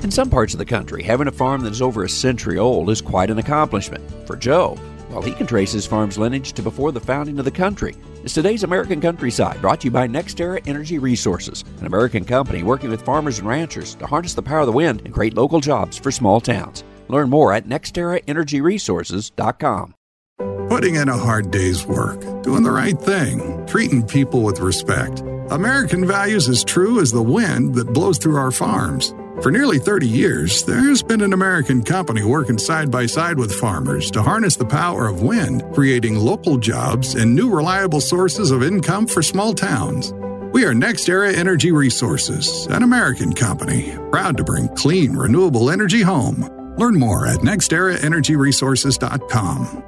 In some parts of the country, having a farm that is over a century old is quite an accomplishment. For Joe, well, he can trace his farm's lineage to before the founding of the country. It's today's American Countryside, brought to you by NextEra Energy Resources, an American company working with farmers and ranchers to harness the power of the wind and create local jobs for small towns. Learn more at nexteraenergyresources.com. Putting in a hard day's work, doing the right thing, treating people with respect. American values as true as the wind that blows through our farms. For nearly 30 years, there's been an American company working side by side with farmers to harness the power of wind, creating local jobs and new reliable sources of income for small towns. We are NextEra Energy Resources, an American company, proud to bring clean, renewable energy home. Learn more at nexteraenergyresources.com.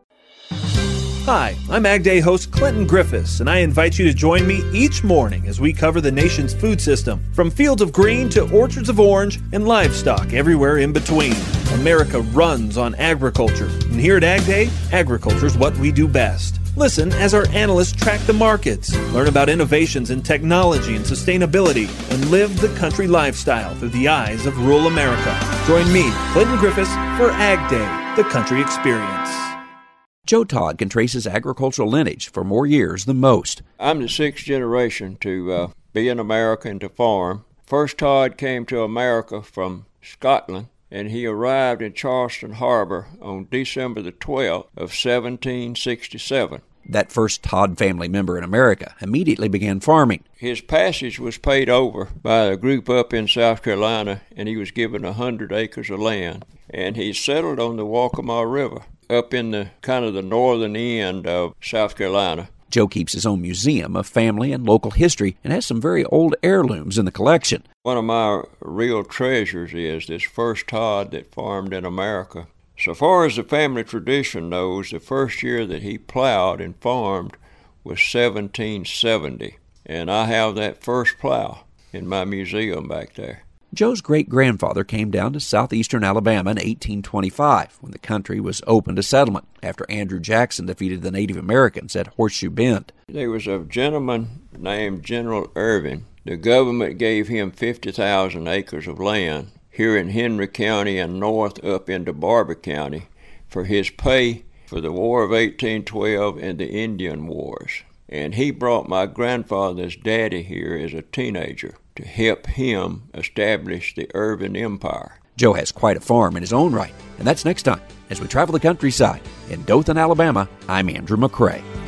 Hi, I'm Ag Day host Clinton Griffiths, and I invite you to join me each morning as we cover the nation's food system, from fields of green to orchards of orange and livestock everywhere in between. America runs on agriculture, and here at Ag Day, agriculture is what we do best. Listen as our analysts track the markets, learn about innovations in technology and sustainability, and live the country lifestyle through the eyes of rural America. Join me, Clinton Griffiths, for Ag Day, the country experience. Joe Todd can trace his agricultural lineage for more years than most. I'm the sixth generation to be in America and to farm. First Todd came to America from Scotland, and he arrived in Charleston Harbor on December the 12th of 1767. That first Todd family member in America immediately began farming. His passage was paid over by a group up in South Carolina, and he was given 100 acres of land. And he settled on the Waccamaw River, up in the kind of the northern end of South Carolina. Joe keeps his own museum of family and local history and has some very old heirlooms in the collection. One of my real treasures is this first Todd that farmed in America. So far as the family tradition knows, the first year that he plowed and farmed was 1770. And I have that first plow in my museum back there. Joe's great-grandfather came down to southeastern Alabama in 1825 when the country was open to settlement after Andrew Jackson defeated the Native Americans at Horseshoe Bend. There was a gentleman named General Irvin. The government gave him 50,000 acres of land here in Henry County and north up into Barber County for his pay for the War of 1812 and the Indian Wars. And he brought my grandfather's daddy here as a teenager to help him establish the Irvin Empire. Joe has quite a farm in his own right, and that's next time as we travel the countryside. In Dothan, Alabama, I'm Andrew McCrae.